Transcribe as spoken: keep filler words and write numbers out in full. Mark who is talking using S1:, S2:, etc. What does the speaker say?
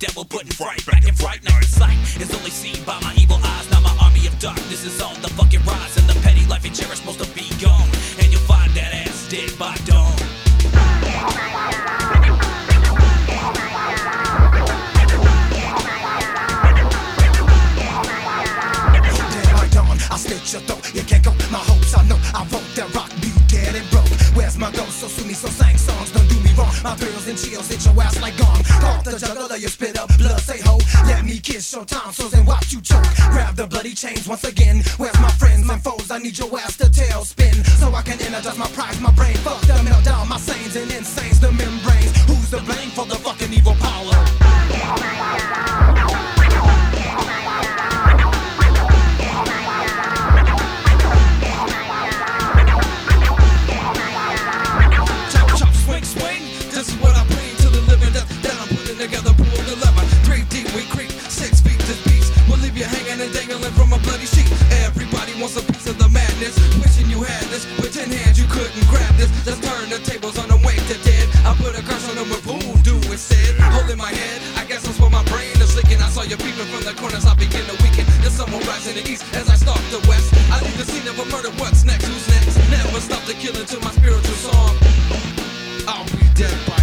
S1: devil putting fright back in fright. Now the sight is only seen by my evil eyes. Now my army of darkness is on the fucking rise, and the petty life you cherish supposed to be gone, and you'll find that ass dead by dawn.
S2: I'll slit your throat, you can't go, my hopes I know I wrote that rock be dead and broke. Where's my ghost? So sue me, so sang songs, don't do me wrong. My thrills and chills hit your ass like gone. Call the juggler, you spit up blood, say ho. Let me kiss your tonsils and watch you choke. Grab the bloody chains once again. Where's my friends, my foes? I need your ass to tail spin, so I can energize my prize, my brain. Fuck the meltdown, my sanes and insanes, the membranes. Who's to blame for the fucking evil power?
S3: From a bloody sheet, everybody wants a piece of the madness. Wishing you had this, with ten hands you couldn't grab this. Just turn the tables on them, wake the dead. I put a curse on them with voodoo instead. Holding my head, I guess that's what my brain is leaking. I saw you peeping from the corners, I begin to weaken. The sun will rise in the east as I stalk the west. I leave the scene of a murder, what's next, who's next? Never stop the killing to my spiritual song. I'll be dead by